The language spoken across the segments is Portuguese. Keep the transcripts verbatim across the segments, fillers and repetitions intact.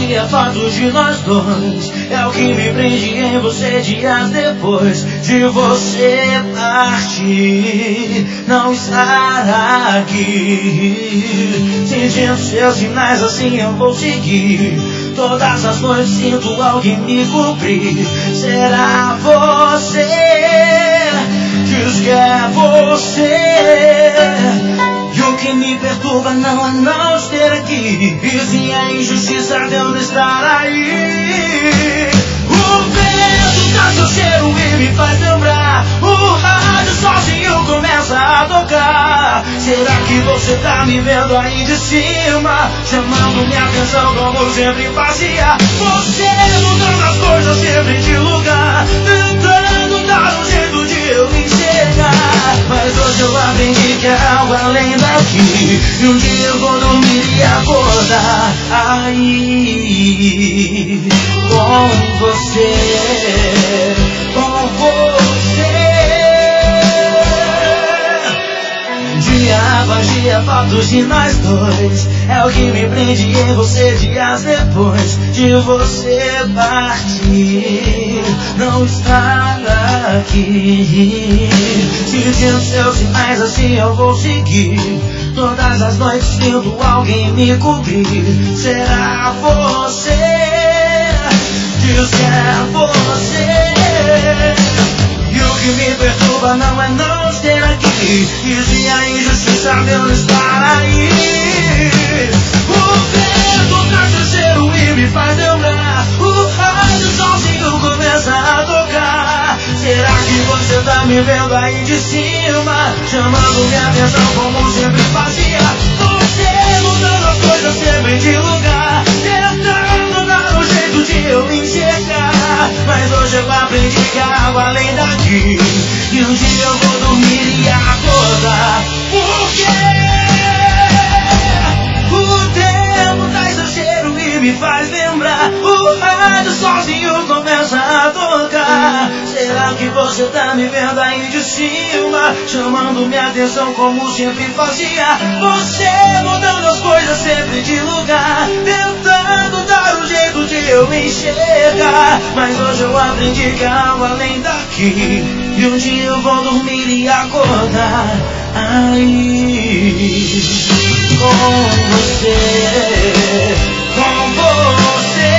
magia, fatos de nós dois é o que me prende em você dias depois de você partir, não estar aqui. Sentindo seus sinais, assim eu vou seguir. Todas as noites sinto alguém me cobrir. Será você? Diz que é você. E o que me perturba não é não estar aqui, e sim a injustiça de eu não estar aí. O vento traz seu cheiro e me faz lembrar. O rádio sozinho começa a tocar. Será que você tá me vendo aí de cima, chamando minha atenção como sempre fazia? Você mudando as coisas sempre de lugar, tentando dar um jeito de eu me enxergar. Mas hoje eu aprendi que é algo além daqui, e um dia eu vou dormir e acordar aí com você, com você. Dia após dia, fotos de nós dois é o que me prende em você dias depois de você partir, não estar aqui. Sentindo seus sinais, assim eu vou seguir. Todas as noites sinto alguém me cobrir. Será você? Diz que é você. E o que me perturba não é não estar aqui, e sim a injustiça de eu não estar aí. O vento traz seu cheiro e me faz lembrar. O rádio sozinho começa a tocar. Será que você tá me vendo aí de cima, chamando minha atenção como sempre fazia? Você mudando as coisas sempre de lugar, tentando dar um jeito de eu me enxergar. Mas hoje eu aprendi que há algo além daqui, e um dia eu vou dormir e acordar. Porque o tempo traz seu cheiro e me faz lembrar. O rádio sozinho começa a tocar. Será que você tá me vendo aí de cima, chamando minha atenção como sempre fazia? Você mudando as coisas sempre de lugar, tentando dar um jeito de eu me enxergar. Mas hoje eu aprendi que há algo além daqui, e um dia eu vou dormir e acordar aí com você, com você.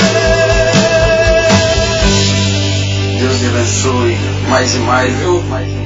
Deus te abençoe mais e mais, viu?